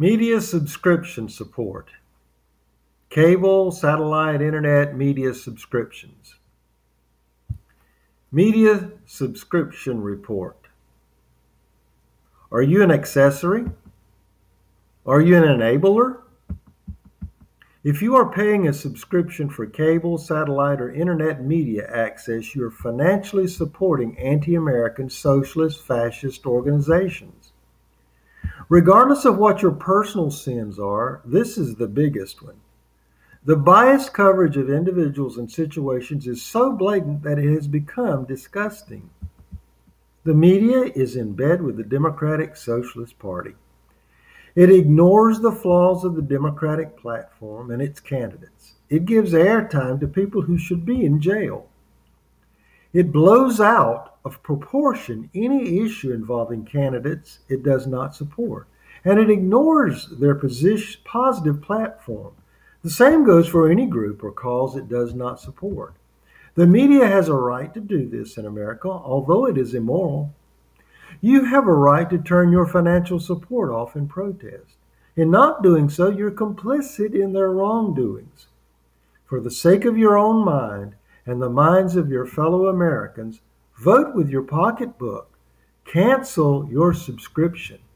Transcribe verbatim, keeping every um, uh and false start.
Media subscription support. Cable, satellite, internet, media subscriptions. Media subscription report. Are you an accessory? Are you an enabler? If you are paying a subscription for cable, satellite, or internet media access, you are financially supporting anti-American socialist fascist organizations. Regardless of what your personal sins are, this is the biggest one. The biased coverage of individuals and situations is so blatant that it has become disgusting. The media is in bed with the Democratic Socialist Party. It ignores the flaws of the Democratic platform and its candidates. It gives airtime to people who should be in jail. It blows out of proportion any issue involving candidates it does not support, and it ignores their position, positive platform. The same goes for any group or cause it does not support. The media has a right to do this in America, although it is immoral. You have a right to turn your financial support off in protest. In not doing so, you're complicit in their wrongdoings. For the sake of your own mind and the minds of your fellow Americans, vote with your pocketbook. Cancel your subscription.